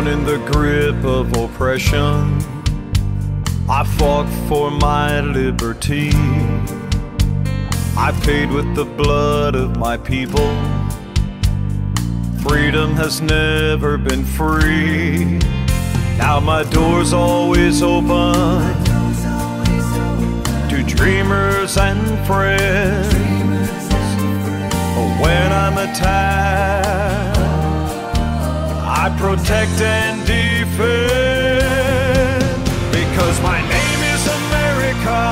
Born in the grip of oppression, I fought for my liberty. I paid with the blood of my people. Freedom has never been free. Now my door's always open to dreamers and friends. But when I'm attacked, I protect and defend, because my name is America.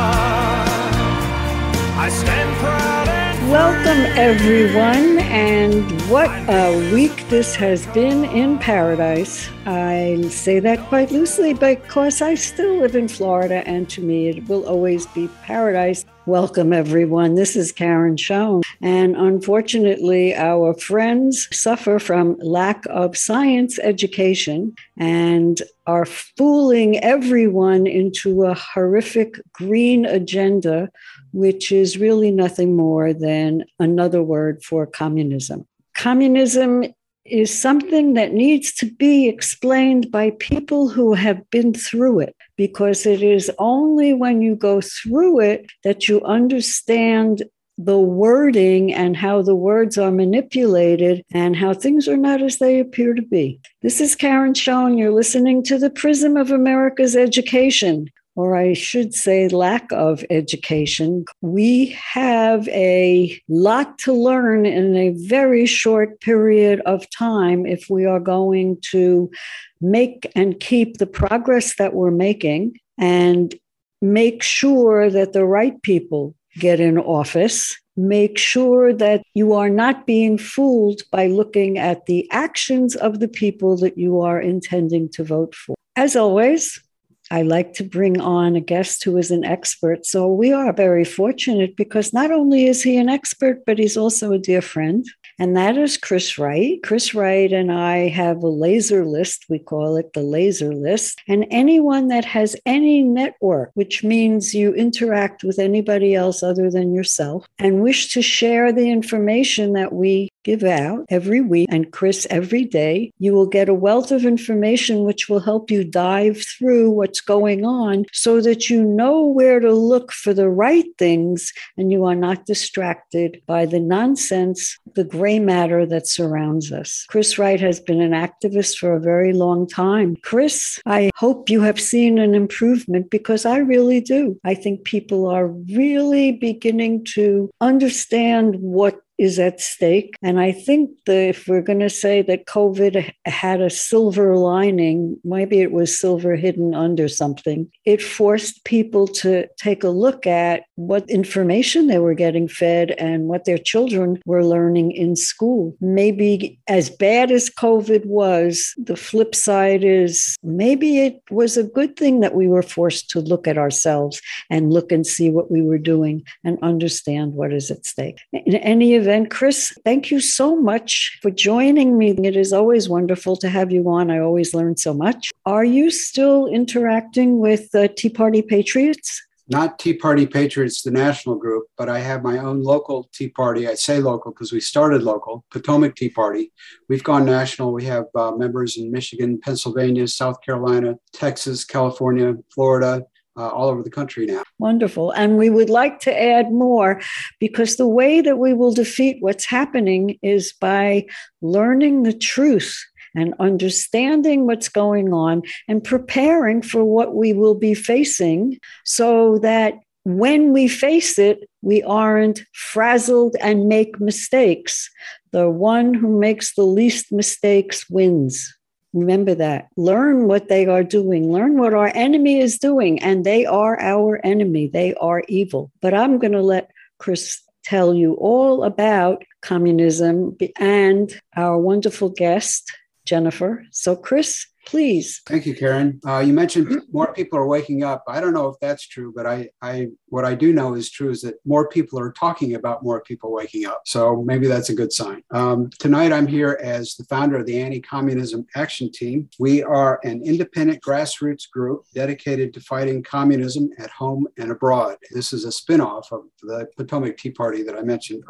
I stand proud and free. Welcome, everyone, and what a week this has been in paradise. I say that quite loosely because I still live in Florida, and to me it will always be paradise. Welcome, everyone. This is Karen Schoen, and unfortunately our friends suffer from lack of science education and are fooling everyone into a horrific green agenda, which is really nothing more than another word for communism. Communism is something that needs to be explained by people who have been through it, because it is only when you go through it that you understand the wording and how the words are manipulated and how things are not as they appear to be. This is Karen Schoen. You're listening to the Prism of America's Education, or I should say lack of education. We have a lot to learn in a very short period of time if we are going to make and keep the progress that we're making and make sure that the right people get in office. Make sure that you are not being fooled by looking at the actions of the people that you are intending to vote for. As always, I like to bring on a guest who is an expert. So we are very fortunate because not only is he an expert, but he's also a dear friend. And that is Chris Wright. Chris Wright and I have a laser list. We call it the laser list. And anyone that has any network, which means you interact with anybody else other than yourself, and wish to share the information that we give out every week, and Chris every day, you will get a wealth of information which will help you dive through what's going on so that you know where to look for the right things and you are not distracted by the nonsense, the gray matter that surrounds us. Chris Wright has been an activist for a very long time. Chris, I hope you have seen an improvement, because I really do. I think people are really beginning to understand what is at stake. And I think that if we're going to say that COVID had a silver lining, maybe it was silver hidden under something. It forced people to take a look at what information they were getting fed and what their children were learning in school. Maybe as bad as COVID was, the flip side is maybe it was a good thing that we were forced to look at ourselves and look and see what we were doing and understand what is at stake. In any event, Chris, thank you so much for joining me. It is always wonderful to have you on. I always learn so much. Are you still interacting with Tea Party Patriots? Not Tea Party Patriots, the national group, but I have my own local Tea Party. I say local because we started local, Potomac Tea Party. We've gone national. We have members in Michigan, Pennsylvania, South Carolina, Texas, California, Florida, all over the country now. Wonderful. And we would like to add more, because the way that we will defeat what's happening is by learning the truth and understanding what's going on and preparing for what we will be facing, so that when we face it, we aren't frazzled and make mistakes. The one who makes the least mistakes wins. Remember that. Learn what they are doing. Learn what our enemy is doing. And they are our enemy. They are evil. But I'm going to let Chris tell you all about communism and our wonderful guest, Jennifer. So, Chris, please. Thank you, Karen. You mentioned more people are waking up. I don't know if that's true, but what I do know is true is that more people are talking about more people waking up. So maybe that's a good sign. Tonight, I'm here as the founder of the Anti-Communism Action Team. We are an independent grassroots group dedicated to fighting communism at home and abroad. This is a spinoff of the Potomac Tea Party that I mentioned earlier.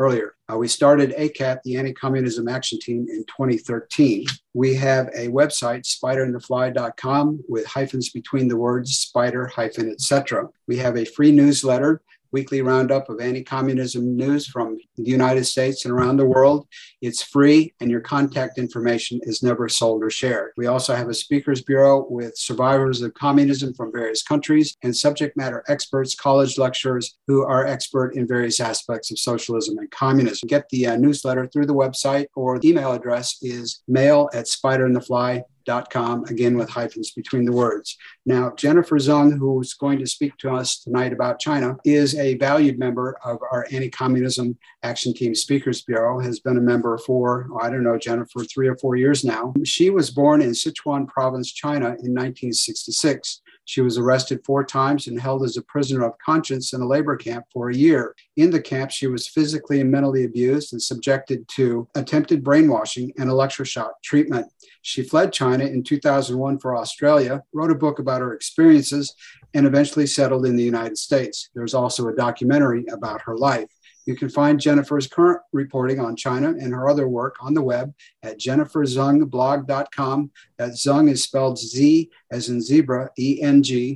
We started ACAT, the Anti-Communism Action Team, in 2013. We have a website, spiderandthefly.com, with hyphens between the words spider, hyphen, etc. We have a free newsletter, weekly roundup of anti-communism news from the United States and around the world. It's free, and your contact information is never sold or shared. We also have a speakers bureau with survivors of communism from various countries and subject matter experts, college lecturers who are expert in various aspects of socialism and communism. Get the newsletter through the website, or the email address is mail@spiderandthefly.com, again with hyphens between the words. Now, Jennifer Zung, who's going to speak to us tonight about China, is a valued member of our Anti-Communism Action Team Speakers Bureau, has been a member for, I don't know, Jennifer, 3 or 4 years now. She was born in Sichuan Province, China in 1966. She was arrested 4 times and held as a prisoner of conscience in a labor camp for a year. In the camp, she was physically and mentally abused and subjected to attempted brainwashing and electroshock treatment. She fled China in 2001 for Australia, wrote a book about her experiences, and eventually settled in the United States. There's also a documentary about her life. You can find Jennifer's current reporting on China and her other work on the web at jenniferzungblog.com. That Zung is spelled Z as in zebra, E-N-G,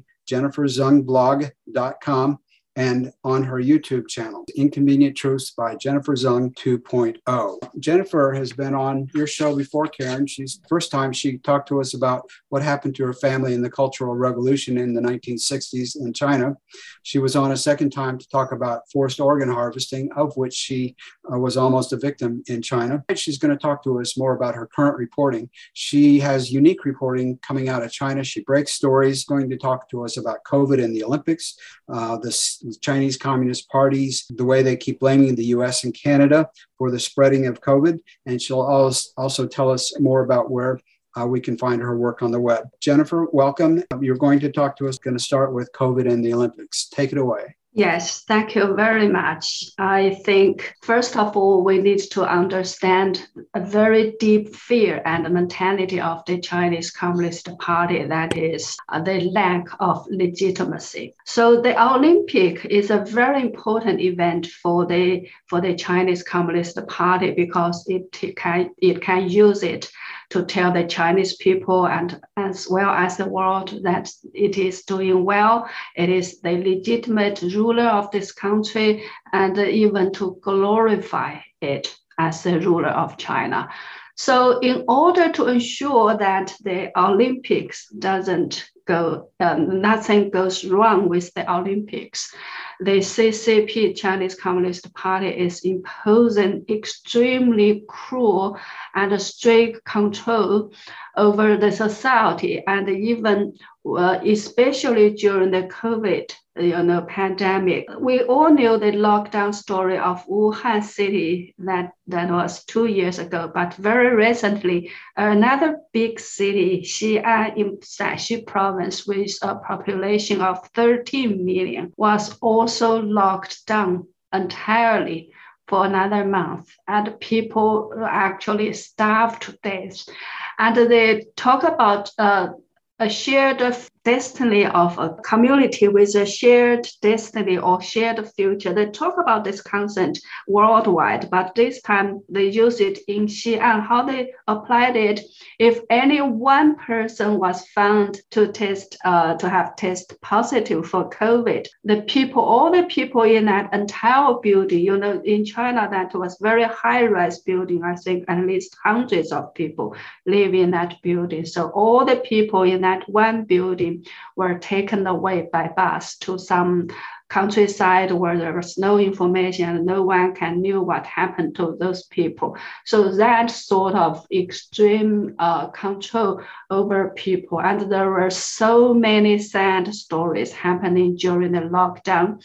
jenniferzungblog.com, and on her YouTube channel, Inconvenient Truths by Jennifer Zung 2.0. Jennifer has been on your show before, Karen. First time she talked to us about what happened to her family in the Cultural Revolution in the 1960s in China. She was on a second time to talk about forced organ harvesting, of which she was almost a victim in China. She's going to talk to us more about her current reporting. She has unique reporting coming out of China. She breaks stories, going to talk to us about COVID and the Olympics, the Chinese Communist parties, the way they keep blaming the US and Canada for the spreading of COVID. And she'll also tell us more about where we can find her work on the web. Jennifer, welcome. You're going to talk to us. Going to start with COVID and the Olympics. Take it away. Yes, thank you very much. I think, first of all, we need to understand a very deep fear and mentality of the Chinese Communist Party, that is the lack of legitimacy. So the Olympic is a very important event for the Chinese Communist Party because it can use it to tell the Chinese people and as well as the world that it is doing well. It is the legitimate ruler of this country, and even to glorify it as the ruler of China. So in order to ensure that the Olympics doesn't go, nothing goes wrong with the Olympics, the CCP, Chinese Communist Party, is imposing extremely cruel and strict control over the society, and even especially during the COVID pandemic. We all knew the lockdown story of Wuhan city that was 2 years ago, but very recently, another big city, Xi'an in Shaanxi province with a population of 13 million, was also locked down entirely for another month, and people actually starved to death. And they talk about a shared destiny of a community with a shared destiny or shared future. They talk about this concept worldwide, but this time they use it in Xi'an. How they applied it: if any one person was found to have tested positive for COVID, all the people in that entire building, in China, that was very high-rise building. I think at least hundreds of people live in that building. So all the people in that one building were taken away by bus to some countryside where there was no information and no one knew what happened to those people. So that sort of extreme control over people. And there were so many sad stories happening during the lockdown.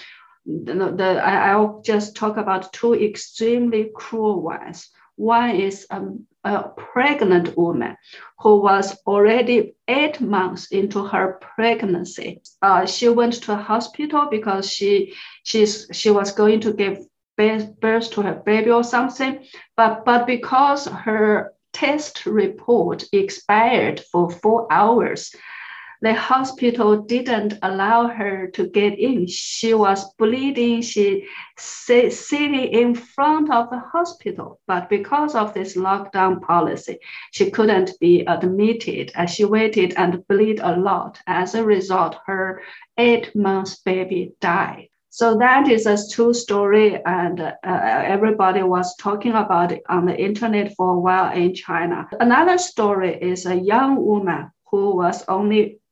I'll just talk about 2 extremely cruel ones. One is a pregnant woman who was already 8 months into her pregnancy. She went to a hospital because she was going to give birth to her baby or something, but because her test report expired for 4 hours, the hospital didn't allow her to get in. She was bleeding. She sitting in front of the hospital, but because of this lockdown policy, she couldn't be admitted, and she waited and bled a lot. As a result, her 8-month baby died. So that is a true story, and everybody was talking about it on the internet for a while in China. Another story is a young woman who was only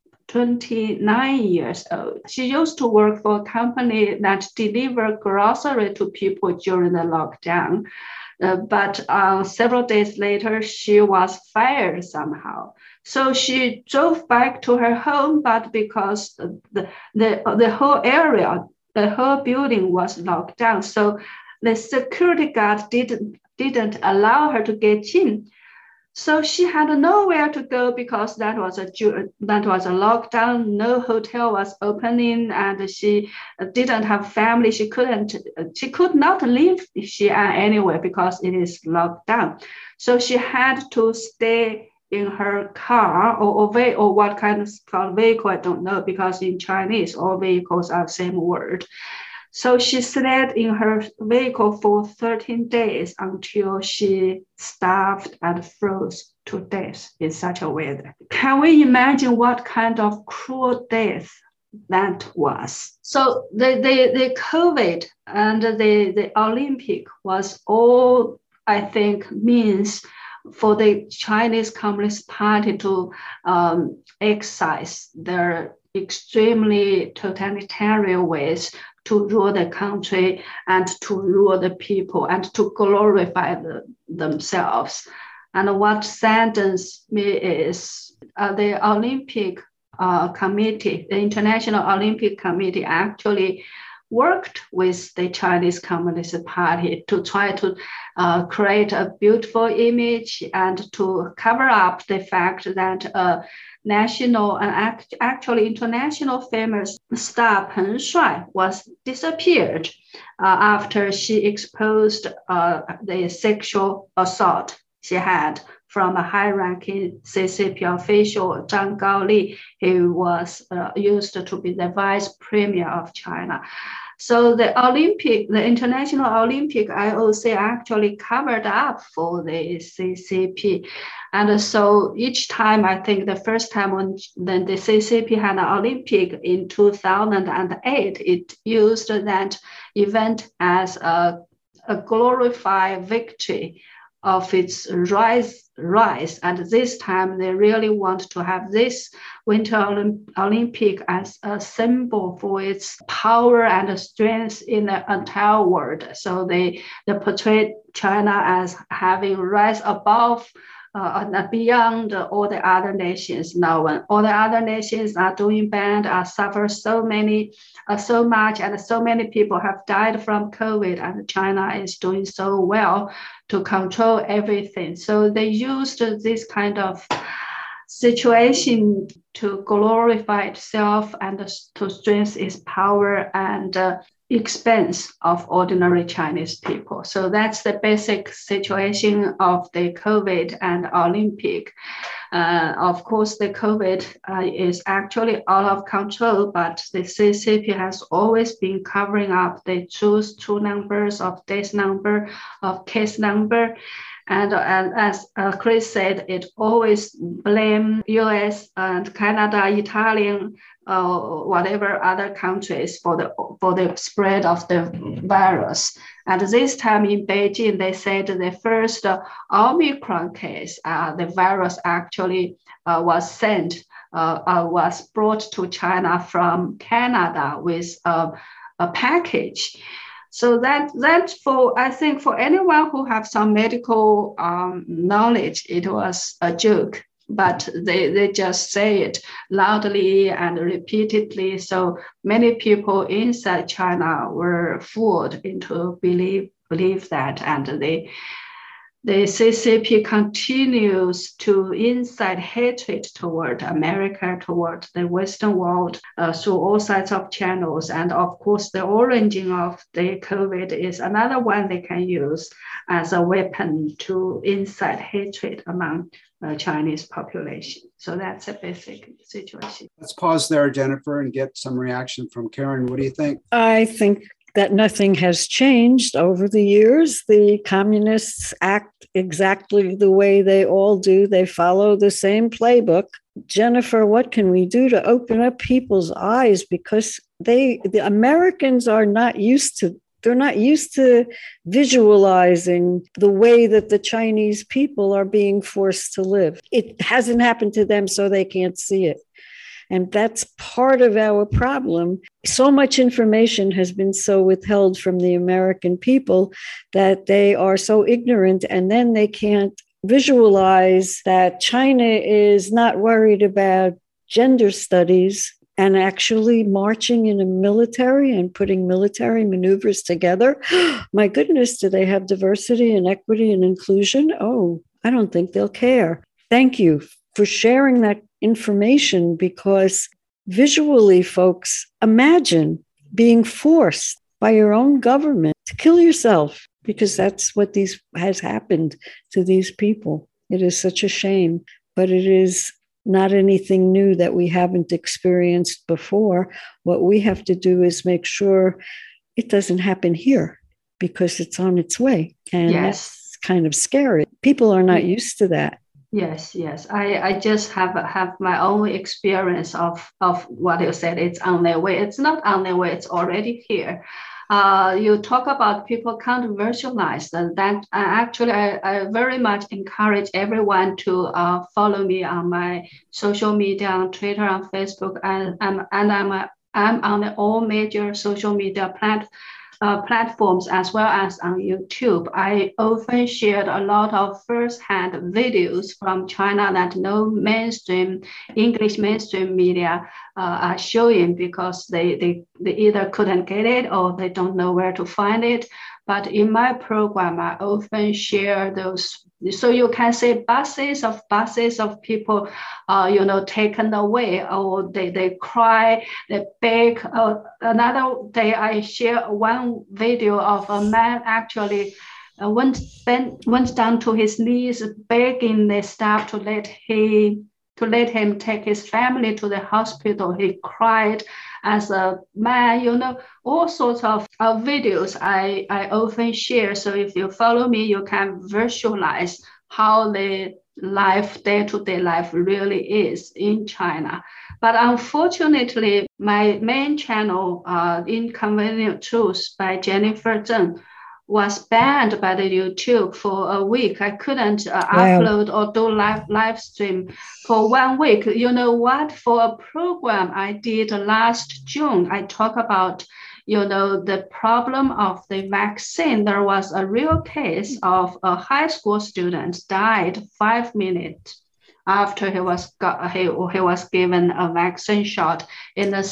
29 years old. She used to work for a company that delivered grocery to people during the lockdown. But several days later, she was fired somehow. So she drove back to her home, but because the whole area, the whole building was locked down, so the security guard didn't allow her to get in. So she had nowhere to go because that was a lockdown. No hotel was opening, and she didn't have family. She could not leave Xi'an anywhere because it is locked down. So she had to stay in her car or what kind of vehicle, I don't know, because in Chinese, all vehicles are the same word. So she slept in her vehicle for 13 days until she starved and froze to death in such a weather. Can we imagine what kind of cruel death that was? So the COVID and the Olympic was all, I think, means for the Chinese Communist Party to exercise their extremely totalitarian ways to rule the country and to rule the people and to glorify themselves. And what saddens me is the Olympic Committee, the International Olympic Committee, actually worked with the Chinese Communist Party to try to create a beautiful image and to cover up the fact that national and actually international famous star Peng Shuai was disappeared after she exposed the sexual assault she had from a high-ranking CCP official, Zhang Gaoli, who was used to be the vice premier of China. So the International Olympic IOC actually covered up for the CCP. And so each time, I think the first time when the CCP had an Olympic in 2008, it used that event as a glorified victory of its rise. And this time they really want to have this Winter Olympic as a symbol for its power and strength in the entire world. So they portray China as having rise above beyond all the other nations. Now, when all the other nations are doing bad, suffer so much, and so many people have died from COVID, and China is doing so well to control everything. So they used this kind of situation to glorify itself and to strengthen its power and expense of ordinary Chinese people. So that's the basic situation of the COVID and Olympic. Of course, the COVID is actually out of control, but the CCP has always been covering up the true numbers of death number, of case number. And as Chris said, it always blame US and Canada, Italian, whatever other countries for the spread of the virus. And this time in Beijing, they said the first Omicron case, the virus actually was brought to China from Canada with a package. So that's I think for anyone who have some medical knowledge, it was a joke, but they just say it loudly and repeatedly. So many people inside China were fooled into believe that, and the CCP continues to incite hatred toward America, toward the Western world through all sides of channels. And of course, the origin of the COVID is another one they can use as a weapon to incite hatred among the Chinese population. So that's a basic situation. Let's pause there, Jennifer, and get some reaction from Karen. What do you think? I think that nothing has changed over the years. The communists act exactly the way they all do. They follow the same playbook. Jennifer, what can we do to open up people's eyes? Because the Americans are not used to visualizing the way that the Chinese people are being forced to live. It hasn't happened to them, so they can't see it. And that's part of our problem. So much information has been so withheld from the American people that they are so ignorant, and then they can't visualize that China is not worried about gender studies and actually marching in a military and putting military maneuvers together. My goodness, do they have diversity and equity and inclusion? Oh, I don't think they'll care. Thank you for sharing that information, because visually, folks, imagine being forced by your own government to kill yourself, because that's what has happened to these people. It is such a shame, but it is not anything new that we haven't experienced before. What we have to do is make sure it doesn't happen here, because it's on its way. And that's kind of scary. People are not used to that. Yes. I just have my own experience of what you said. It's on their way. It's not on their way. It's already here. You talk about people can't visualize that. Actually, I very much encourage everyone to follow me on my social media, on Twitter, on Facebook, and I'm on all major social media platforms, as well as on YouTube. I often shared a lot of first-hand videos from China that no English mainstream media are showing, because they either couldn't get it or they don't know where to find it. But in my program, I often share those. So you can see buses of people, taken away, or they cry, they beg. Another day, I share one video of a man actually went down to his knees, begging the staff to let him take his family to the hospital. He cried as a man, all sorts of videos I often share. So if you follow me, you can visualize how the day-to-day life really is in China. But unfortunately, my main channel, Inconvenient Truths by Jennifer Zheng, was banned by the YouTube for a week. I couldn't upload or do live stream for 1 week. You know what? For a program I did last June, I talk about, the problem of the vaccine. There was a real case of a high school student died 5 minutes after he was given a vaccine shot in the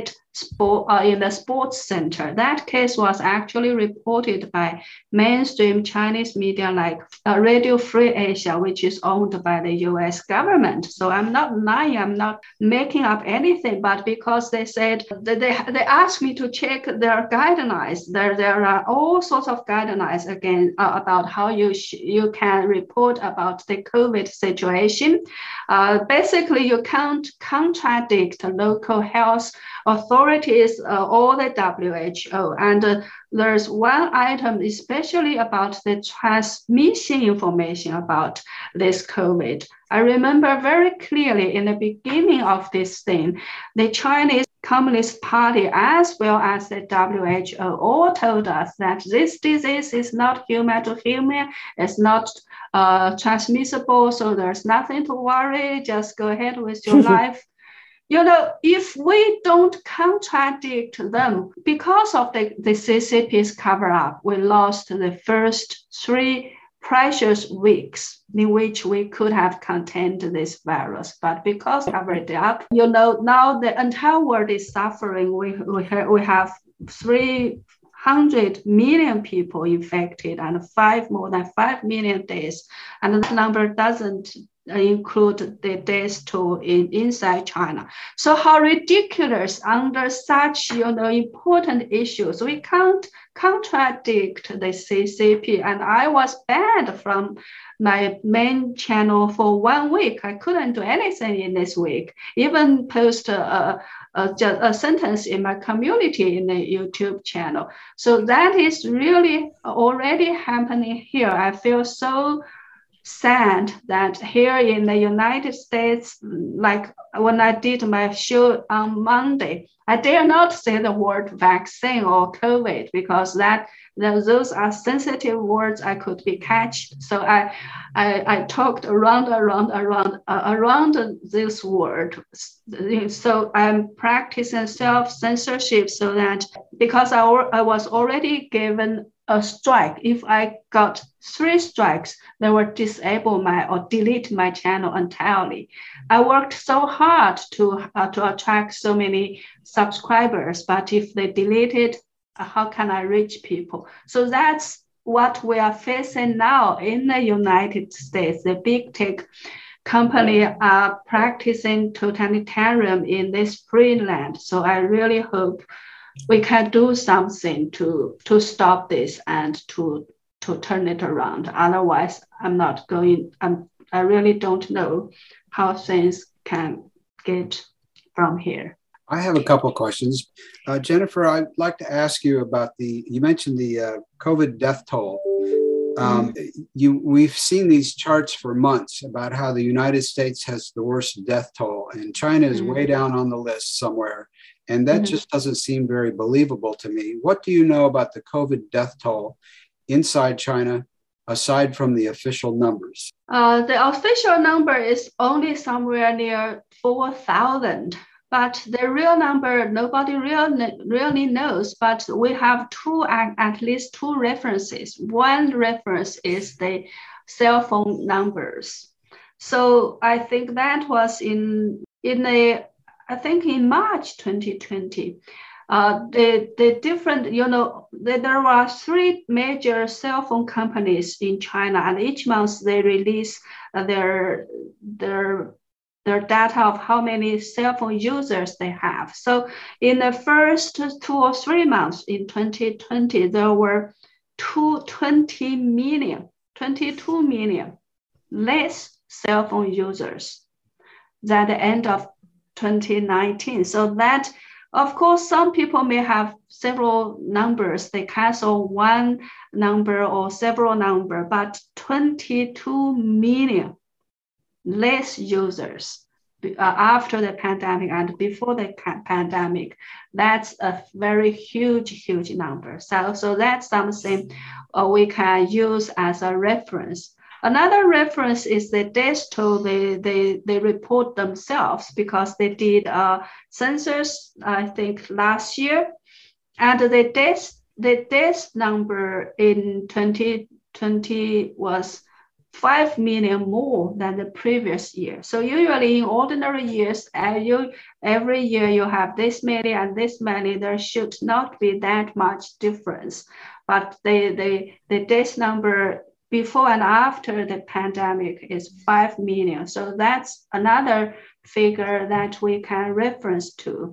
sports center. That case was actually reported by mainstream Chinese media like Radio Free Asia, which is owned by the US government. So I'm not lying, I'm not making up anything, but because they said, they asked me to check their guidelines. There are all sorts of guidelines again about how you can report about the COVID situation. Basically, you can't contradict local health authorities or the WHO. And there's one item, especially about the transmission information about this COVID. I remember very clearly in the beginning of this thing, the Chinese Communist Party as well as the WHO all told us that this disease is not human to human, it's not transmissible, so there's nothing to worry, just go ahead with your life. If we don't contradict them, because of the CCP's cover-up, we lost the first 3 precious weeks in which we could have contained this virus. But because covered up, now the entire world is suffering. We have 3 100 million people infected and more than 5 million deaths. And that number doesn't include the death toll inside China. So how ridiculous under such important issues. We can't contradict the CCP. And I was banned from my main channel for 1 week. I couldn't do anything in this week, even post a sentence in my community in the YouTube channel. So that is really already happening here. I feel so sad that here in the United States, like when I did my show on Monday, I dare not say the word vaccine or COVID because those are sensitive words. I could be catched. So I talked around this word. So I'm practicing self-censorship so that because I was already given a strike. If I got 3 strikes, they would disable or delete my channel entirely. I worked so hard to attract so many subscribers, but if they delete it, how can I reach people? So that's what we are facing now in the United States. The big tech company are practicing totalitarianism in this free land. So I really hope we can do something to stop this and to turn it around. Otherwise, I really don't know how things can get from here. I have a couple of questions. Jennifer, I'd like to ask you about you mentioned the COVID death toll. We've seen these charts for months about how the United States has the worst death toll and China is way down on the list somewhere. And that just doesn't seem very believable to me. What do you know about the COVID death toll inside China, aside from the official numbers? The official number is only somewhere near 4,000. But the real number, nobody really knows. But we have at least two references. One reference is the cell phone numbers. So I think that was in March 2020. The different, there were 3 major cell phone companies in China, and each month they release their data of how many cell phone users they have. So in the first 2 or 3 months in 2020, there were 22 million less cell phone users than the end of 2019. So that, of course, some people may have several numbers. They cancel one number or several numbers, but 22 million less users after the pandemic and before the pandemic. That's a very huge number. So that's something we can use as a reference. Another reference is the death toll. They report themselves because they did a census, I think, last year. And the death number in 2020 was 5 million more than the previous year. So usually in ordinary years, every year you have this many and this many, there should not be that much difference. But the death number before and after the pandemic is 5 million. So that's another figure that we can reference to.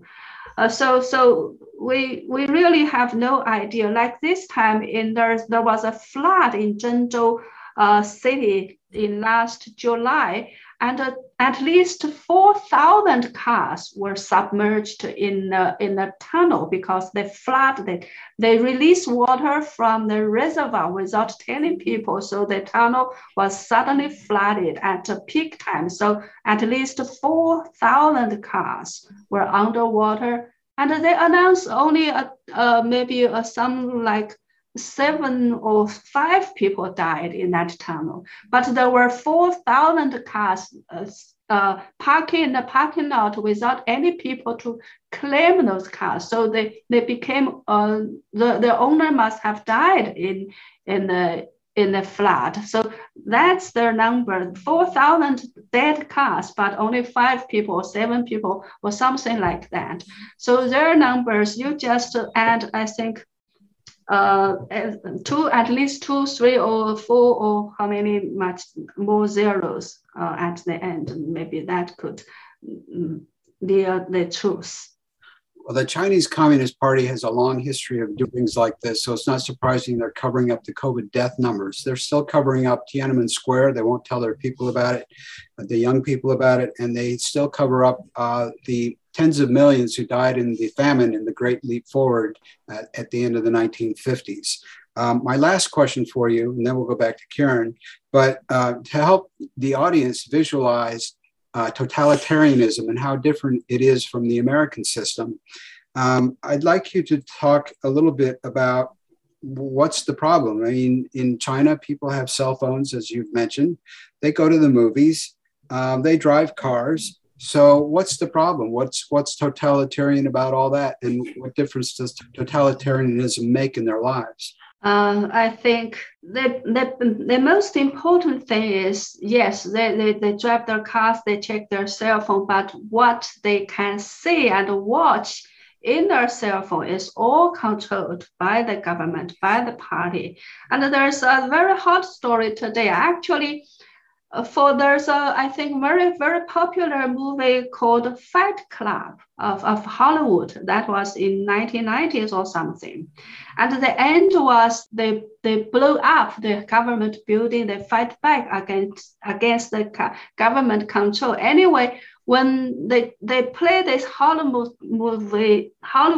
So we really have no idea. Like this time, there was a flood in Zhengzhou city in last July, and at least 4,000 cars were submerged in a tunnel because they released water from the reservoir without telling people. So the tunnel was suddenly flooded at a peak time. So at least 4,000 cars were underwater, and they announced only maybe some like 7 or 5 people died in that tunnel, but there were 4,000 cars parking in the parking lot without any people to claim those cars. So they became the owner must have died in the flood. So that's their number: 4,000 dead cars, but only 5 people or 7 people or something like that. So their numbers, you just add, I think, at least 2, 3, or 4, or how many much more zeros at the end. Maybe that could be the truth. Well, the Chinese Communist Party has a long history of doing things like this, so it's not surprising they're covering up the COVID death numbers. They're still covering up Tiananmen Square. They won't tell their people about it, the young people about it, and they still cover up the tens of millions who died in the famine in the Great Leap Forward at the end of the 1950s. My last question for you, and then we'll go back to Karen, but to help the audience visualize totalitarianism and how different it is from the American system, I'd like you to talk a little bit about what's the problem. I mean, in China, people have cell phones, as you've mentioned. They go to the movies. They drive cars. So what's the problem? What's totalitarian about all that? And what difference does totalitarianism make in their lives? I think the most important thing is, yes, they drive their cars, they check their cell phone, but what they can see and watch in their cell phone is all controlled by the government, by the party. And there's a very hot story today. Actually, there's a, I think, very, very popular movie called Fight Club of Hollywood. That was in 1990s or something. And the end was they blew up the government building. They fight back against the government control. Anyway, when they play this Hollywood movie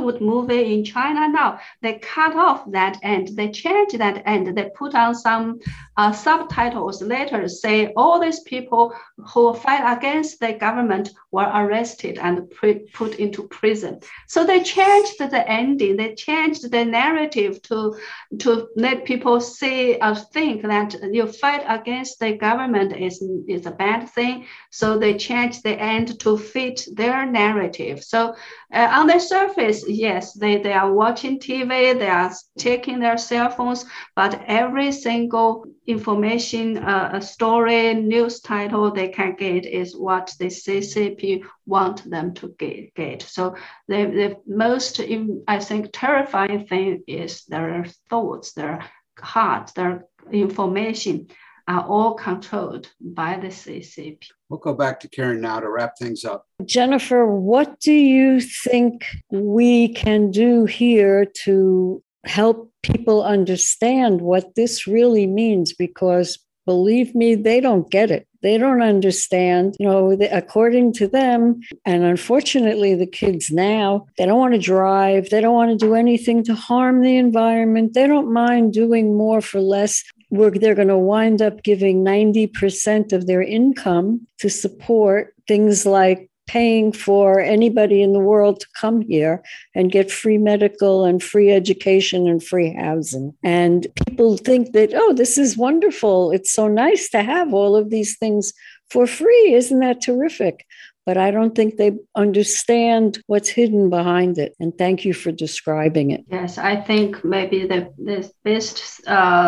in China now, they cut off that end. They change that end. They put on some subtitles later, say all these people who fight against the government were arrested and put into prison. So they changed the ending. They changed the narrative to let people see or think that you fight against the government is a bad thing. So they changed the end to fit their narrative. So on the surface, yes, they are watching TV, they are checking their cell phones, but every single information, story, news title they can get is what the CCP want them to get. So the most, I think, terrifying thing is their thoughts, their heart, their information are all controlled by the CCP. We'll go back to Karen now to wrap things up. Jennifer, what do you think we can do here to help people understand what this really means? Because believe me, they don't get it. They don't understand, according to them. And unfortunately, the kids now, they don't want to drive. They don't want to do anything to harm the environment. They don't mind doing more for less. They're going to wind up giving 90% of their income to support things like paying for anybody in the world to come here and get free medical and free education and free housing. And people think that, oh, this is wonderful. It's so nice to have all of these things for free. Isn't that terrific? But I don't think they understand what's hidden behind it. And thank you for describing it. Yes, I think maybe the best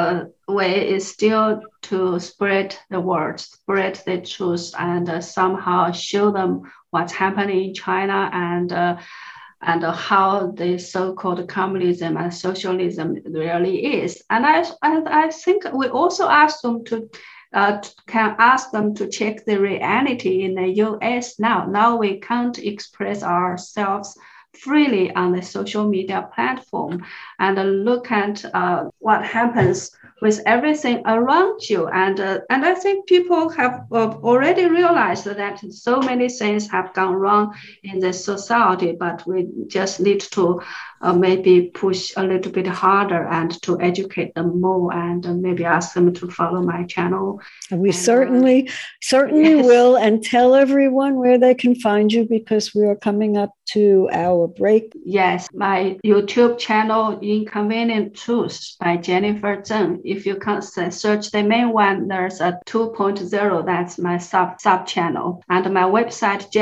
way is still to spread the word, spread the truth, and somehow show them what's happening in China and how the so-called communism and socialism really is. And I think we also ask them can ask them to check the reality in the US now. Now we can't express ourselves freely on the social media platform and look at what happens with everything around you. And I think people have already realized that so many things have gone wrong in the society, but we just need to maybe push a little bit harder and to educate them more and maybe ask them to follow my channel. And we certainly yes. will, and tell everyone where they can find you because we are coming up to our break. Yes, my YouTube channel, Inconvenient Truths by Jennifer Zheng. If you can search the main one, there's a 2.0, that's my sub channel. And my website,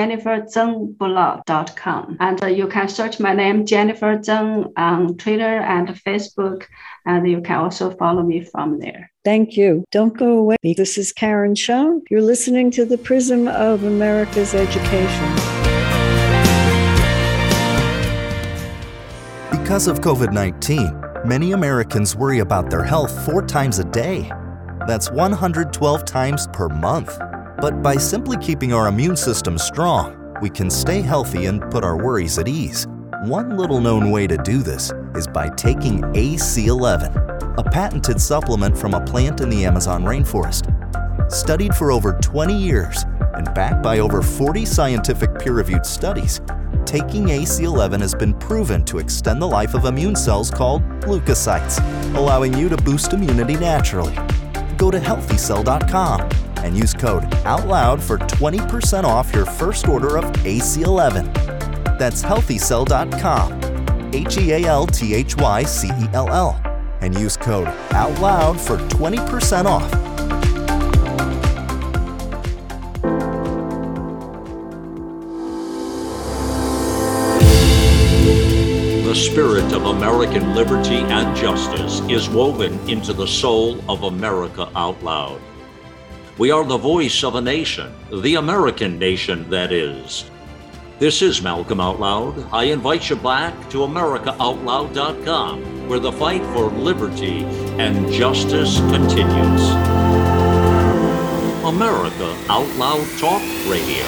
jenniferzhengblog.com. And you can search my name, Jennifer Zheng, on Twitter and Facebook. And you can also follow me from there. Thank you. Don't go away. This is Karen Schoen. You're listening to the Prism of America's Education. Because of COVID-19, Many Americans worry about their health 4 times a day. That's 112 times per month. But by simply keeping our immune system strong, we can stay healthy and put our worries at ease. One little known way to do this is by taking AC11, a patented supplement from a plant in the Amazon rainforest. Studied for over 20 years and backed by over 40 scientific peer-reviewed studies, taking AC11 has been proven to extend the life of immune cells called leukocytes, allowing you to boost immunity naturally. Go to healthycell.com and use code OUTLOUD for 20% off your first order of AC11. That's healthycell.com, HEALTHYCELL, and use code OUTLOUD for 20% off. The spirit of American liberty and justice is woven into the soul of America Out Loud. We are the voice of a nation, the American nation, that is. This is Malcolm Out Loud. I invite you back to AmericaOutloud.com, where the fight for liberty and justice continues. America Out Loud Talk Radio.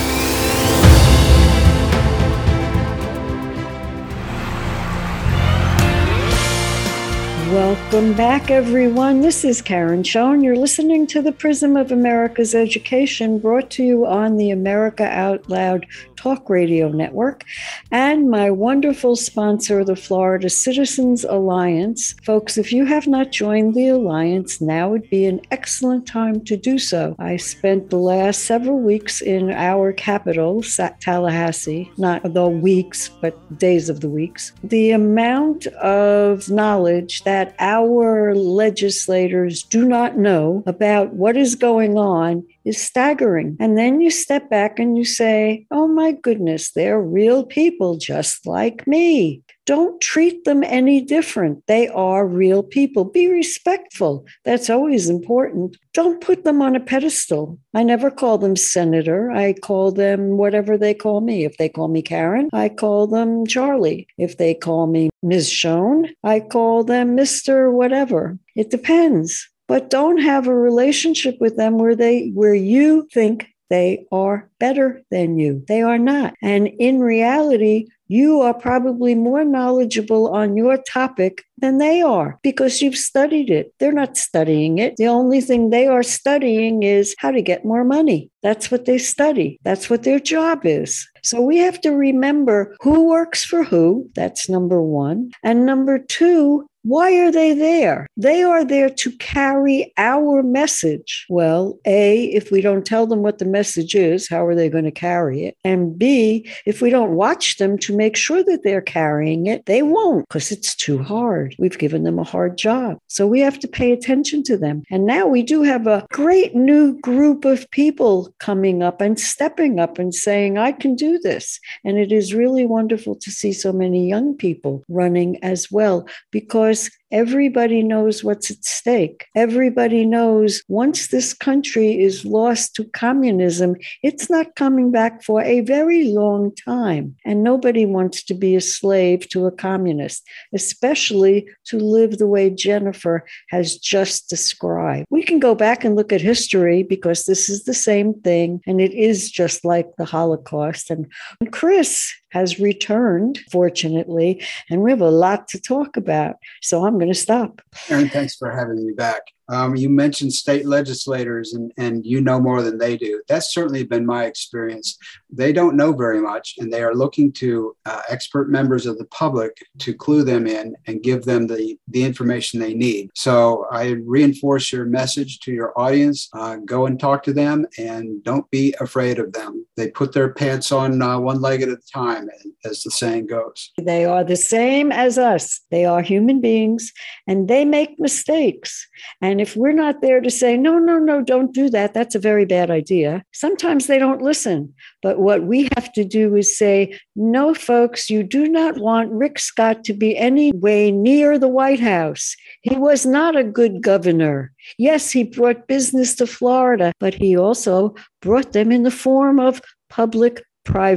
Welcome back, everyone. This is Karen Schoen. You're listening to the Prism of America's Education, brought to you on the America Out Loud Talk Radio Network, and my wonderful sponsor, the Florida Citizens Alliance. Folks, if you have not joined the Alliance, now would be an excellent time to do so. I spent the last several weeks in our capital, Tallahassee, not the weeks, but days of the weeks. The amount of knowledge that our legislators do not know about what is going on is staggering. And then you step back and you say, oh my goodness, they're real people just like me. Don't treat them any different. They are real people. Be respectful. That's always important. Don't put them on a pedestal. I never call them senator. I call them whatever they call me. If they call me Karen, I call them Charlie. If they call me Ms. Schoen, I call them Mr. whatever. It depends. But don't have a relationship with them where you think they are better than you. They are not. And in reality, you are probably more knowledgeable on your topic than they are because you've studied it. They're not studying it. The only thing they are studying is how to get more money. That's what they study. That's what their job is. So we have to remember who works for who. That's number one. And number two, why are they there? They are there to carry our message. Well, A, if we don't tell them what the message is, how are they going to carry it? And B, if we don't watch them to make sure that they're carrying it, they won't because it's too hard. We've given them a hard job. So we have to pay attention to them. And now we do have a great new group of people coming up and stepping up and saying, I can do this. And it is really wonderful to see so many young people running as well, because everybody knows what's at stake. Everybody knows once this country is lost to communism, it's not coming back for a very long time. And nobody wants to be a slave to a communist, especially to live the way Jennifer has just described. We can go back and look at history because this is the same thing, and it is just like the Holocaust. And Chris has returned, fortunately, and we have a lot to talk about. So I'm going to stop. Aaron, thanks for having me back. You mentioned state legislators and you know more than they do. That's certainly been my experience. They don't know very much, and they are looking to expert members of the public to clue them in and give them the information they need. So I reinforce your message to your audience. Go and talk to them and don't be afraid of them. They put their pants on one leg at a time, as the saying goes. They are the same as us. They are human beings and they make mistakes. And if we're not there to say, no, don't do that, that's a very bad idea. Sometimes they don't listen. But what we have to do is say, no, folks, you do not want Rick Scott to be any way near the White House. He was not a good governor. Yes, he brought business to Florida, but he also brought them in the form of public-private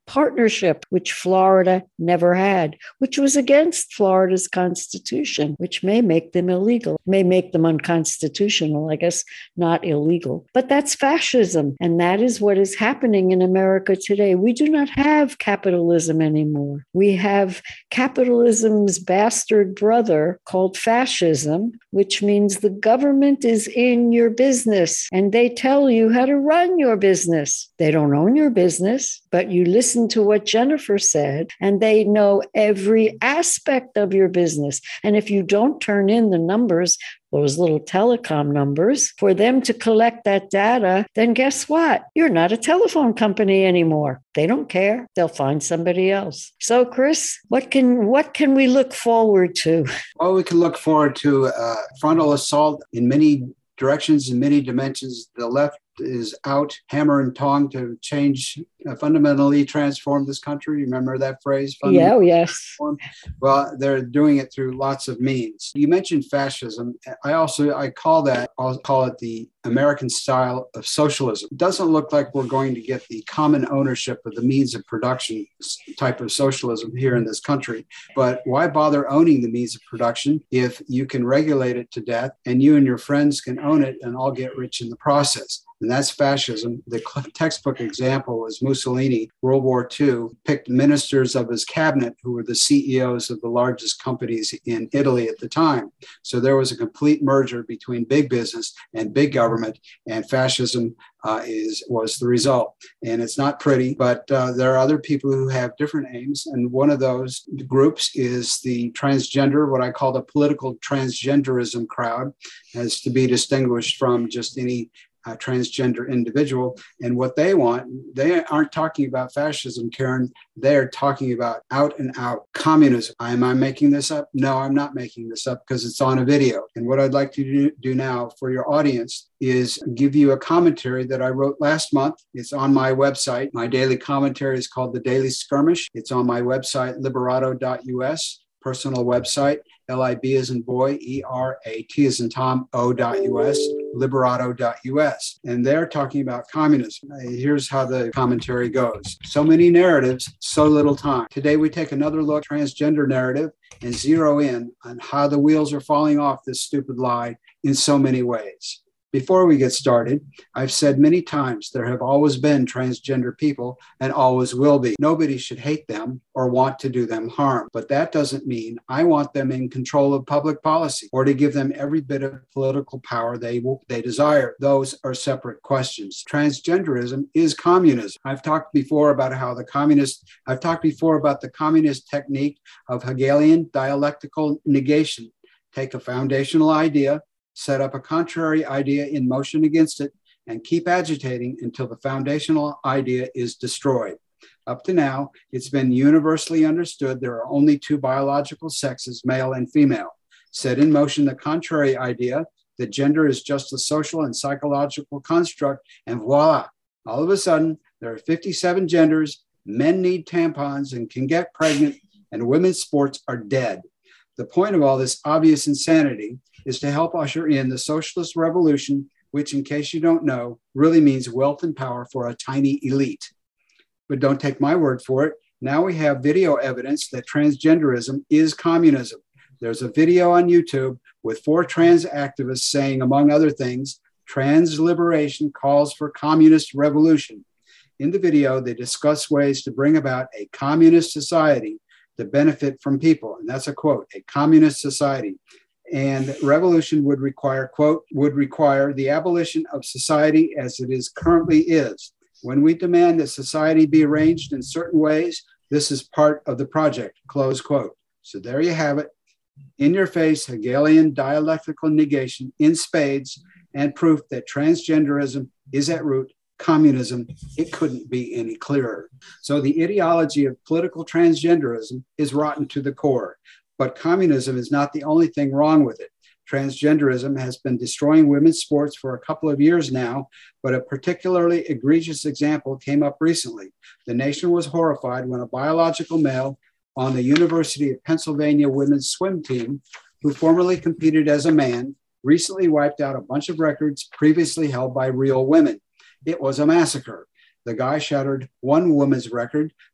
partnership, which Florida never had, which was against Florida's constitution, which may make them illegal, may make them unconstitutional, I guess, not illegal. But that's fascism. And that is what is happening in America today. We do not have capitalism anymore. We have capitalism's bastard brother called fascism, which means the government is in your business and they tell you how to run your business. They don't own your business, but you listen to what Jennifer said, and they know every aspect of your business. And if you don't turn in the numbers, those little telecom numbers, for them to collect that data, then guess what? You're not a telephone company anymore. They don't care. They'll find somebody else. So, Chris, what can we look forward to? Well, we can look forward to a frontal assault in many directions and many dimensions. The left is out hammer and tong to change, fundamentally transform this country. Remember that phrase? Yeah, yes. Well, they're doing it through lots of means. You mentioned fascism. I'll call it the American style of socialism. It doesn't look like we're going to get the common ownership of the means of production type of socialism here in this country. But why bother owning the means of production if you can regulate it to death and you and your friends can own it and all get rich in the process? And that's fascism. The textbook example was Mussolini, World War II, picked ministers of his cabinet who were the CEOs of the largest companies in Italy at the time. So there was a complete merger between big business and big government, and fascism was the result. And it's not pretty, but there are other people who have different aims. And one of those groups is the transgender, what I call the political transgenderism crowd, as to be distinguished from just any transgender individual. And what they want, they aren't talking about fascism, Karen. They're talking about out and out communism. Am I making this up? No, I'm not making this up because it's on a video. And what I'd like to do now for your audience is give you a commentary that I wrote last month. It's on my website. My daily commentary is called The Daily Skirmish. It's on my website, liberato.us. Personal website, LIB as in boy, ERAT as in Tom, O.US, liberato.us. And they're talking about communism. Here's how the commentary goes. So many narratives, so little time. Today we take another look at transgender narrative and zero in on how the wheels are falling off this stupid lie in so many ways. Before we get started, I've said many times there have always been transgender people and always will be. Nobody should hate them or want to do them harm. But that doesn't mean I want them in control of public policy or to give them every bit of political power they desire. Those are separate questions. Transgenderism is communism. I've talked before about the communist technique of Hegelian dialectical negation. Take a foundational idea, set up a contrary idea in motion against it, and keep agitating until the foundational idea is destroyed. Up to now, it's been universally understood there are only two biological sexes, male and female. Set in motion the contrary idea that gender is just a social and psychological construct, and voila, all of a sudden, there are 57 genders, men need tampons and can get pregnant, and women's sports are dead. The point of all this obvious insanity is to help usher in the socialist revolution, which, in case you don't know, really means wealth and power for a tiny elite. But don't take my word for it. Now we have video evidence that transgenderism is communism. There's a video on YouTube with 4 trans activists saying, among other things, trans liberation calls for communist revolution. In the video, they discuss ways to bring about a communist society to benefit from people. And that's a quote, a communist society. And revolution would require, quote, would require the abolition of society as it is currently is. When we demand that society be arranged in certain ways, this is part of the project, close quote. So there you have it. In your face, Hegelian dialectical negation in spades and proof that transgenderism is at root communism. It couldn't be any clearer. So the ideology of political transgenderism is rotten to the core. But communism is not the only thing wrong with it. Transgenderism has been destroying women's sports for a couple of years now, but a particularly egregious example came up recently. The nation was horrified when a biological male on the University of Pennsylvania women's swim team, who formerly competed as a man, recently wiped out a bunch of records previously held by real women. It was a massacre. The guy shattered one woman's record,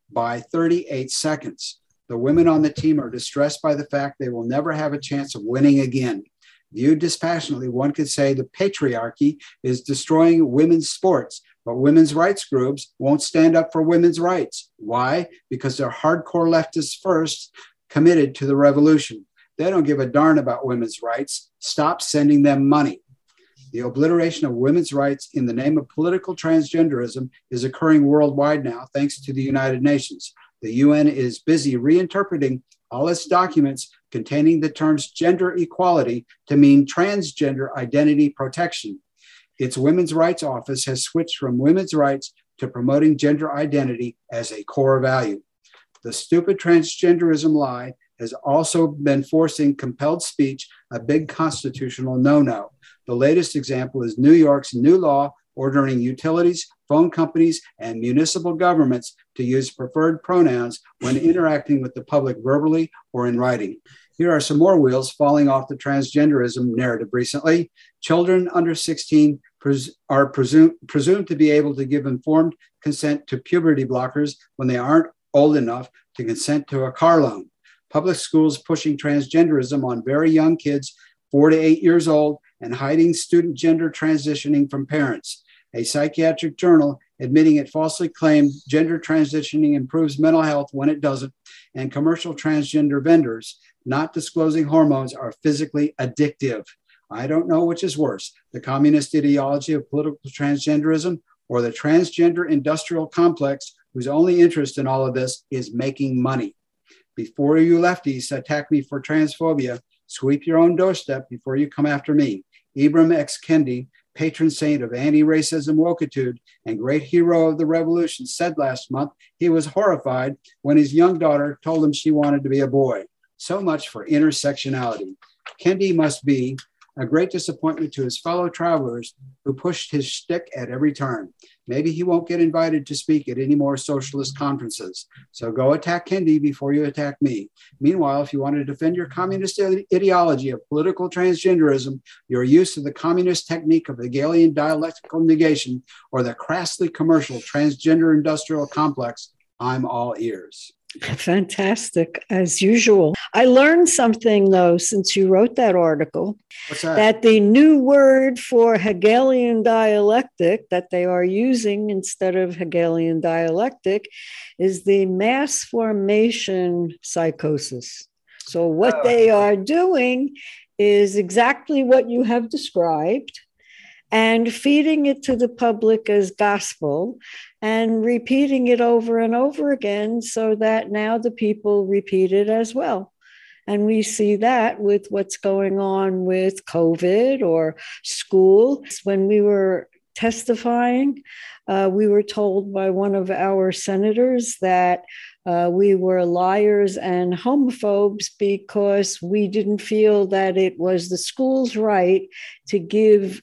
by 38 seconds. The women on the team are distressed by the fact they will never have a chance of winning again. Viewed dispassionately, one could say the patriarchy is destroying women's sports, but women's rights groups won't stand up for women's rights. Why? Because they're hardcore leftists first, committed to the revolution. They don't give a darn about women's rights. Stop sending them money. The obliteration of women's rights in the name of political transgenderism is occurring worldwide now, thanks to the United Nations. The UN is busy reinterpreting all its documents containing the terms gender equality to mean transgender identity protection. Its Women's Rights Office has switched from women's rights to promoting gender identity as a core value. The stupid transgenderism lie has also been forcing compelled speech, a big constitutional no-no. The latest example is New York's new law ordering utilities, phone companies, and municipal governments to use preferred pronouns when interacting with the public verbally or in writing. Here are some more wheels falling off the transgenderism narrative recently. Children under 16 are presumed to be able to give informed consent to puberty blockers when they aren't old enough to consent to a car loan. Public schools pushing transgenderism on very young kids, 4 to 8 years old, and hiding student gender transitioning from parents. A psychiatric journal admitting it falsely claimed gender transitioning improves mental health when it doesn't, and commercial transgender vendors not disclosing hormones are physically addictive. I don't know which is worse, the communist ideology of political transgenderism or the transgender industrial complex whose only interest in all of this is making money. Before you lefties attack me for transphobia, sweep your own doorstep before you come after me. Ibram X. Kendi, patron saint of anti-racism wokeitude and great hero of the revolution, said last month he was horrified when his young daughter told him she wanted to be a boy. So much for intersectionality. Kendi must be a great disappointment to his fellow travelers who pushed his shtick at every turn. Maybe he won't get invited to speak at any more socialist conferences. So go attack Kendi before you attack me. Meanwhile, if you want to defend your communist ideology of political transgenderism, your use of the communist technique of Hegelian dialectical negation or the crassly commercial transgender industrial complex, I'm all ears. Fantastic, as usual. I learned something, though, since you wrote that article. What's that? That the new word for Hegelian dialectic that they are using instead of Hegelian dialectic is the mass formation psychosis. So what they are doing is exactly what you have described and feeding it to the public as gospel and repeating it over and over again so that now the people repeat it as well. And we see that with what's going on with COVID or school. When we were testifying, we were told by one of our senators that we were liars and homophobes because we didn't feel that it was the school's right to give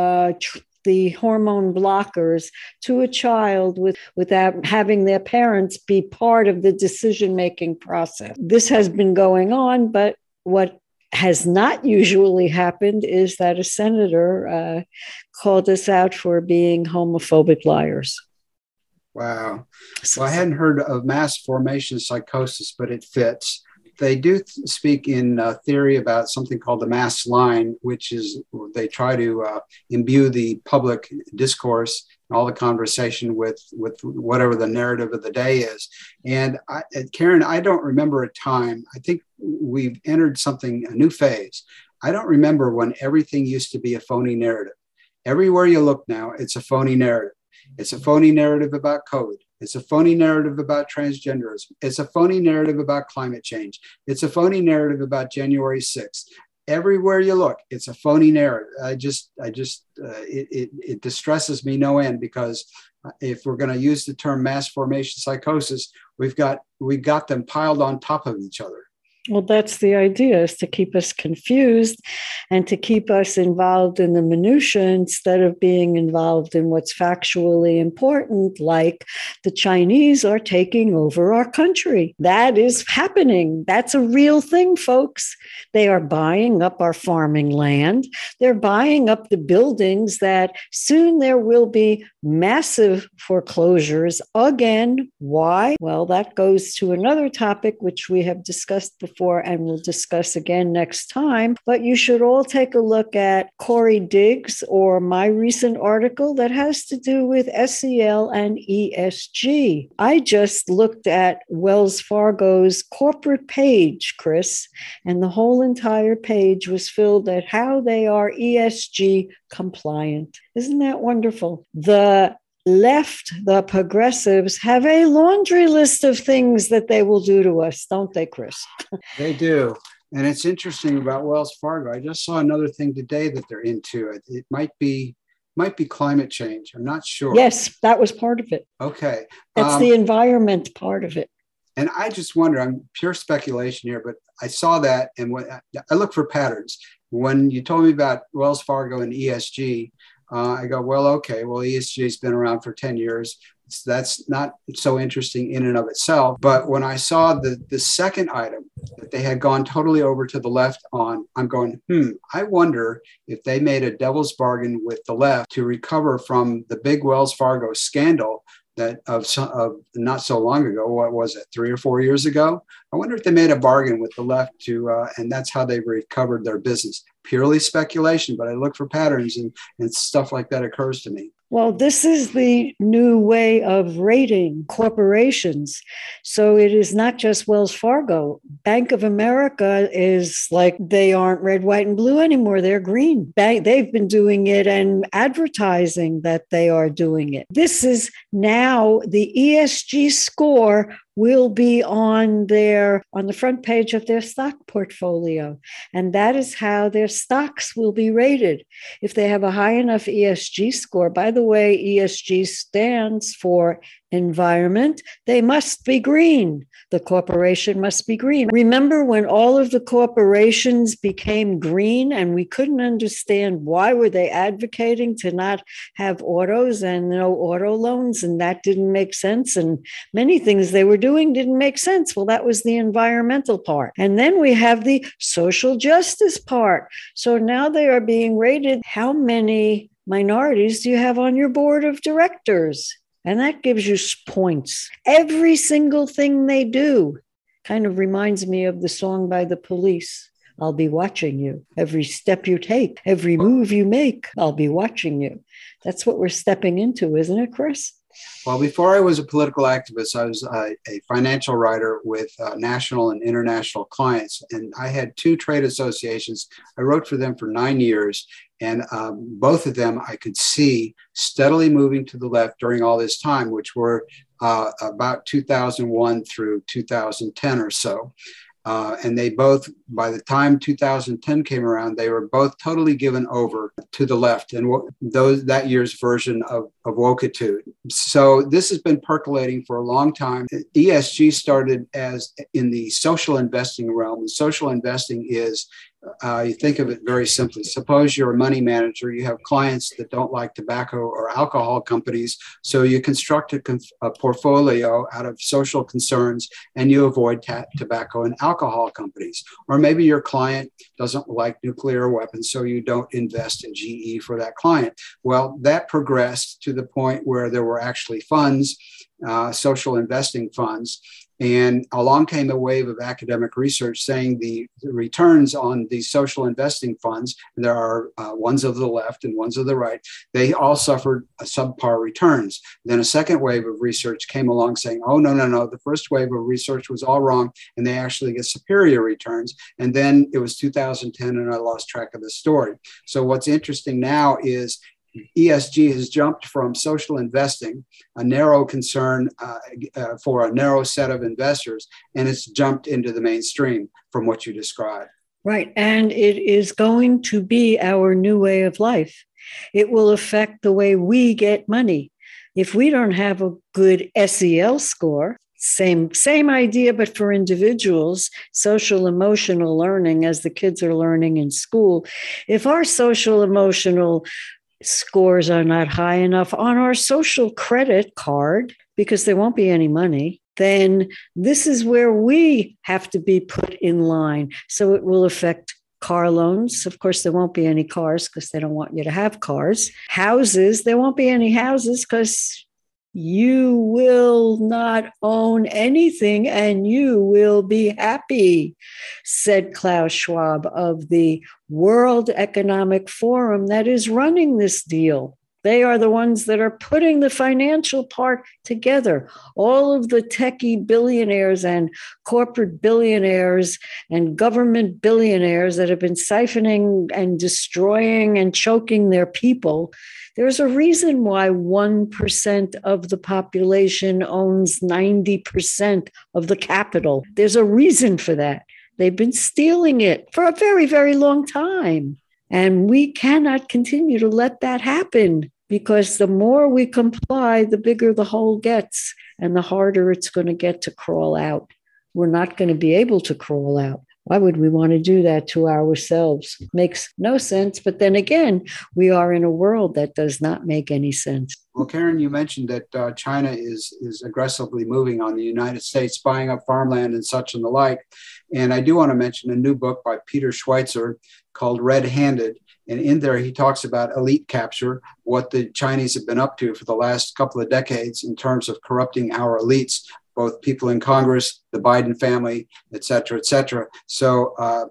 the hormone blockers to a child without having their parents be part of the decision-making process. This has been going on, but what has not usually happened is that a senator called us out for being homophobic liars. Wow. Well, I hadn't heard of mass formation psychosis, but it fits. They do speak in theory about something called the mass line, which is they try to imbue the public discourse and all the conversation with whatever the narrative of the day is. And Karen, I don't remember a time, I think we've entered a new phase. I don't remember when everything used to be a phony narrative. Everywhere you look now, it's a phony narrative. It's a phony narrative about COVID. It's a phony narrative about transgenderism. It's a phony narrative about climate change. It's a phony narrative about January 6th. Everywhere you look, it's a phony narrative. It distresses me no end because if we're going to use the term mass formation psychosis, we've got them piled on top of each other. Well, that's the idea, is to keep us confused and to keep us involved in the minutiae instead of being involved in what's factually important, like the Chinese are taking over our country. That is happening. That's a real thing, folks. They are buying up our farming land. They're buying up the buildings that soon there will be massive foreclosures again. Why? Well, that goes to another topic, which we have discussed before and we'll discuss again next time. But you should all take a look at Corey Diggs or my recent article that has to do with SEL and ESG. I just looked at Wells Fargo's corporate page, Chris, and the whole entire page was filled at how they are ESG compliant. Isn't that wonderful? The left, the progressives, have a laundry list of things that they will do to us, don't they, Chris? They do. And it's interesting about Wells Fargo. I just saw another thing today that they're into. It might be climate change. I'm not sure. Yes, that was part of it. Okay. That's the environment part of it. And I just wonder, I'm pure speculation here, but I saw that and I look for patterns. When you told me about Wells Fargo and ESG, I go, well, okay, well, ESG has been around for 10 years. So that's not so interesting in and of itself. But when I saw the second item that they had gone totally over to the left on, I'm going, I wonder if they made a devil's bargain with the left to recover from the big Wells Fargo scandal that of not so long ago. What was it, 3 or 4 years ago? I wonder if they made a bargain with the left and that's how they recovered their business. Purely speculation, but I look for patterns and stuff like that occurs to me. Well, this is the new way of rating corporations. So it is not just Wells Fargo. Bank of America is like, they aren't red, white, and blue anymore. They're green. They've been doing it and advertising that they are doing it. This is now the ESG score will be on the front page of their stock portfolio. And that is how their stocks will be rated. If they have a high enough ESG score, by the way, ESG stands for environment, they must be green. The corporation must be green. Remember when all of the corporations became green and we couldn't understand why were they advocating to not have autos and no auto loans, and that didn't make sense, and many things they were doing didn't make sense. Well, that was the environmental part. And then we have the social justice part. So now they are being rated. How many minorities do you have on your board of directors? And that gives you points. Every single thing they do kind of reminds me of the song by The Police. I'll be watching you. Every step you take, every move you make, I'll be watching you. That's what we're stepping into, isn't it, Chris? Well, before I was a political activist, I was a financial writer with national and international clients. And I had 2 trade associations. I wrote for them for 9 years. And both of them I could see steadily moving to the left during all this time, which were about 2001 through 2010 or so. And they both, by the time 2010 came around, they were both totally given over to the left and that year's version of wokeitude. So this has been percolating for a long time. ESG started as in the social investing realm. And social investing is, you think of it very simply. Suppose you're a money manager, you have clients that don't like tobacco or alcohol companies, so you construct a portfolio out of social concerns and you avoid tobacco and alcohol companies. Or maybe your client doesn't like nuclear weapons, so you don't invest in GE for that client. Well, that progressed to the point where there were actually funds, social investing funds. And along came a wave of academic research saying the returns on these social investing funds, and there are ones of the left and ones of the right, they all suffered subpar returns. Then a second wave of research came along saying, oh, no, the first wave of research was all wrong, and they actually get superior returns. And then it was 2010, and I lost track of the story. So what's interesting now is ESG has jumped from social investing, a narrow concern for a narrow set of investors, and it's jumped into the mainstream from what you described. Right. And it is going to be our new way of life. It will affect the way we get money. If we don't have a good SEL score, Same idea, but for individuals, social emotional learning, as the kids are learning in school. If our social emotional scores are not high enough on our social credit card, because there won't be any money, then this is where we have to be put in line. So it will affect car loans. Of course, there won't be any cars because they don't want you to have cars. Houses, there won't be any houses because you will not own anything and you will be happy, said Klaus Schwab of the World Economic Forum that is running this deal. They are the ones that are putting the financial part together. All of the techie billionaires and corporate billionaires and government billionaires that have been siphoning and destroying and choking their people. There's a reason why 1% of the population owns 90% of the capital. There's a reason for that. They've been stealing it for a very, very long time. And we cannot continue to let that happen, because the more we comply, the bigger the hole gets and the harder it's going to get to crawl out. We're not going to be able to crawl out. Why would we want to do that to ourselves? Makes no sense. But then again, we are in a world that does not make any sense. Well, Karen, you mentioned that China is aggressively moving on the United States, buying up farmland and such and the like. And I do want to mention a new book by Peter Schweitzer called Red Handed. And in there, he talks about elite capture, what the Chinese have been up to for the last couple of decades in terms of corrupting our elites, both people in Congress, the Biden family, et cetera, et cetera. So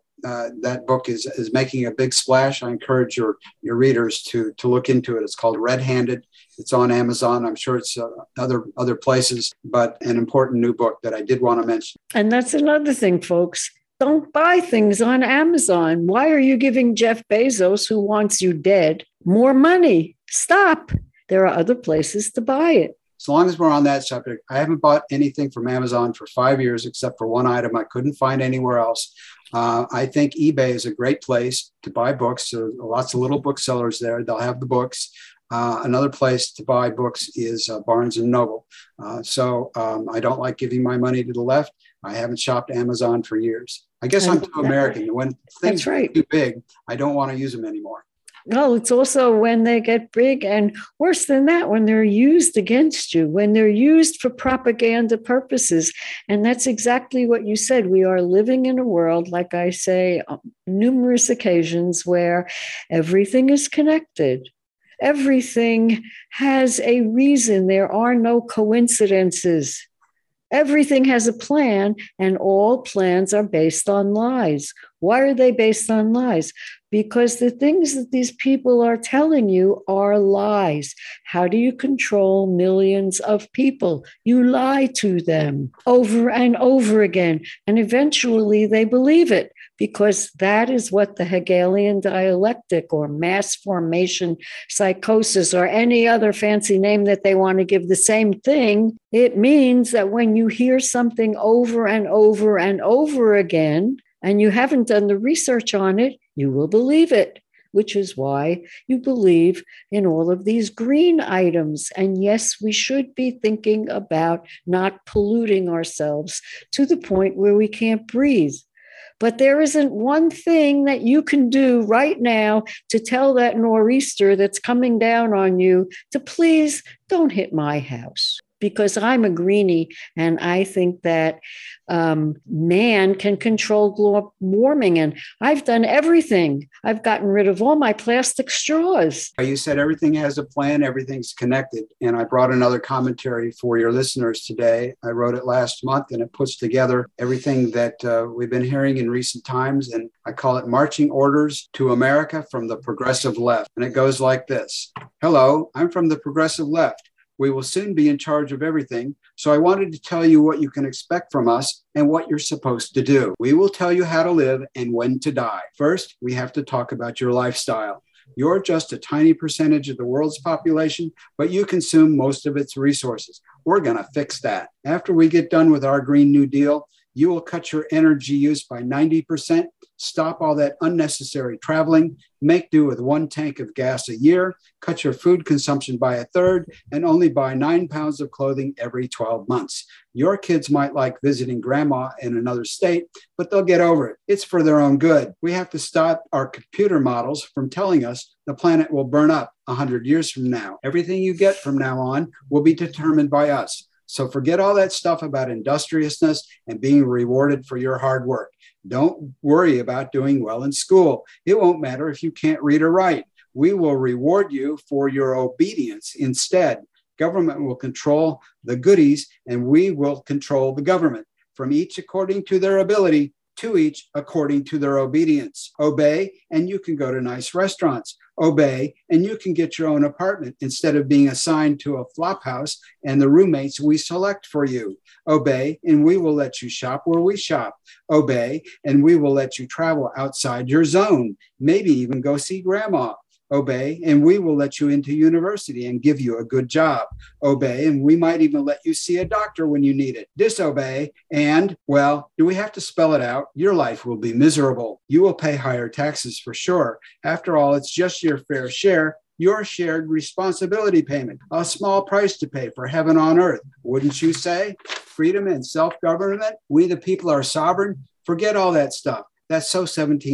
that book is making a big splash. I encourage your readers to look into it. It's called Red Handed. It's on Amazon. I'm sure it's other places, but an important new book that I did want to mention. And that's another thing, folks. Don't buy things on Amazon. Why are you giving Jeff Bezos, who wants you dead, more money? Stop. There are other places to buy it. As long as we're on that subject, I haven't bought anything from Amazon for 5 years, except for one item I couldn't find anywhere else. I think eBay is a great place to buy books. There are lots of little booksellers there. They'll have the books. Another place to buy books is Barnes & Noble. So I don't like giving my money to the left. I haven't shopped Amazon for years. I guess I'm too American. When things are too big, I don't want to use them anymore. No, it's also when they get big, and worse than that, when they're used against you, when they're used for propaganda purposes. And that's exactly what you said. We are living in a world, like I say, on numerous occasions, where everything is connected. Everything has a reason. There are no coincidences. Everything has a plan, and all plans are based on lies. Why are they based on lies? Because the things that these people are telling you are lies. How do you control millions of people? You lie to them over and over again, and eventually they believe it, because that is what the Hegelian dialectic or mass formation psychosis or any other fancy name that they want to give the same thing. It means that when you hear something over and over and over again, and you haven't done the research on it, you will believe it, which is why you believe in all of these green items. And yes, we should be thinking about not polluting ourselves to the point where we can't breathe. But there isn't one thing that you can do right now to tell that nor'easter that's coming down on you to please don't hit my house. Because I'm a greenie, and I think that man can control global warming. And I've done everything. I've gotten rid of all my plastic straws. You said everything has a plan, everything's connected. And I brought another commentary for your listeners today. I wrote it last month, and it puts together everything that we've been hearing in recent times. And I call it Marching Orders to America from the Progressive Left. And it goes like this. Hello, I'm from the Progressive Left. We will soon be in charge of everything, so I wanted to tell you what you can expect from us and what you're supposed to do. We will tell you how to live and when to die. First, we have to talk about your lifestyle. You're just a tiny percentage of the world's population, but you consume most of its resources. We're going to fix that. After we get done with our Green New Deal, You will cut your energy use by 90%, stop all that unnecessary traveling, make do with 1 tank of gas a year, cut your food consumption by 1/3, and only buy 9 pounds of clothing every 12 months. Your kids might like visiting grandma in another state, but they'll get over it. It's for their own good. We have to stop our computer models from telling us the planet will burn up 100 years from now. Everything you get from now on will be determined by us. So forget all that stuff about industriousness and being rewarded for your hard work. Don't worry about doing well in school. It won't matter if you can't read or write. We will reward you for your obedience instead. Government will control the goodies, and we will control the government. From each according to their ability, to each according to their obedience. Obey, and you can go to nice restaurants. Obey, and you can get your own apartment instead of being assigned to a flop house and the roommates we select for you. Obey, and we will let you shop where we shop. Obey, and we will let you travel outside your zone, maybe even go see grandma. Obey, and we will let you into university and give you a good job. Obey, and we might even let you see a doctor when you need it. Disobey, and, well, do we have to spell it out? Your life will be miserable. You will pay higher taxes for sure. After all, it's just your fair share, your shared responsibility payment, a small price to pay for heaven on earth. Wouldn't you say? Freedom and self-government, we the people are sovereign. Forget all that stuff. That's so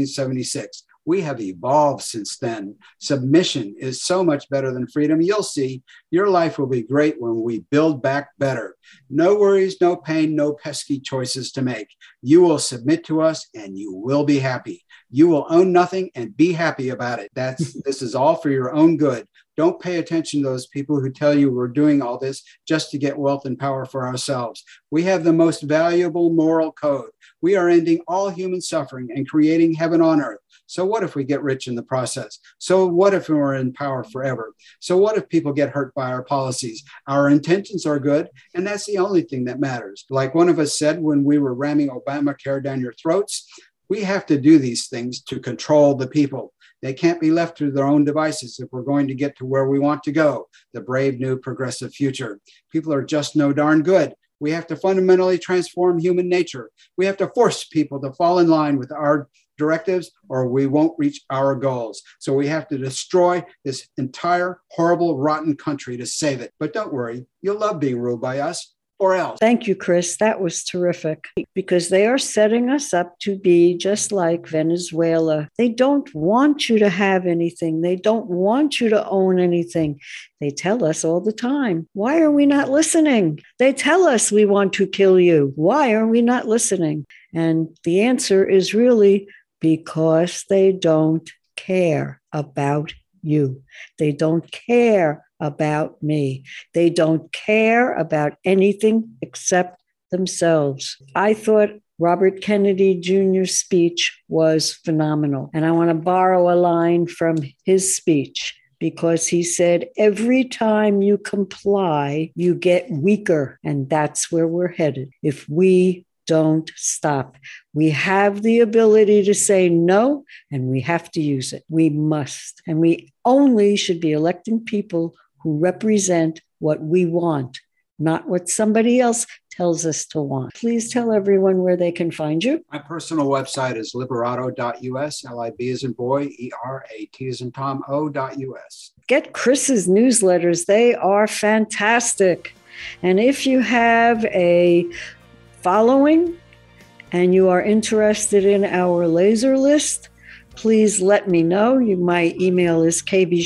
1776. We have evolved since then. Submission is so much better than freedom. You'll see your life will be great when we build back better. No worries, no pain, no pesky choices to make. You will submit to us and you will be happy. You will own nothing and be happy about it. This is all for your own good. Don't pay attention to those people who tell you we're doing all this just to get wealth and power for ourselves. We have the most valuable moral code. We are ending all human suffering and creating heaven on earth. So what if we get rich in the process? So what if we're in power forever? So what if people get hurt by our policies? Our intentions are good, and that's the only thing that matters. Like one of us said when we were ramming Obamacare down your throats, we have to do these things to control the people. They can't be left to their own devices if we're going to get to where we want to go, the brave new progressive future. People are just no darn good. We have to fundamentally transform human nature. We have to force people to fall in line with our directives or we won't reach our goals. So we have to destroy this entire horrible, rotten country to save it. But don't worry, you'll love being ruled by us. Or else. Thank you, Chris. That was terrific because they are setting us up to be just like Venezuela. They don't want you to have anything. They don't want you to own anything. They tell us all the time, why are we not listening? They tell us we want to kill you. Why are we not listening? And the answer is really because they don't care about you. They don't care about me. They don't care about anything except themselves. I thought Robert Kennedy Jr.'s speech was phenomenal. And I want to borrow a line from his speech because he said, every time you comply, you get weaker. And that's where we're headed. If we don't stop. We have the ability to say no, and we have to use it. We must. And we only should be electing people who represent what we want, not what somebody else tells us to want. Please tell everyone where they can find you. My personal website is liberato.us, L-I-B as in boy, E-R-A-T as in Tom, O.us. Get Chris's newsletters. They are fantastic. And if you have a following and you are interested in our laser list, please let me know. My email is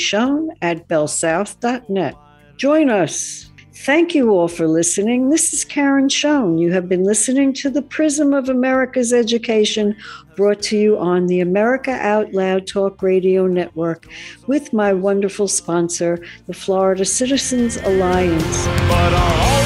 kbschoen@bellsouth.net. Join us. Thank you all for listening. This is Karen Schoen. You have been listening to The Prism of America's Education, brought to you on the America Out Loud Talk Radio Network with my wonderful sponsor, the Florida Citizens Alliance. But our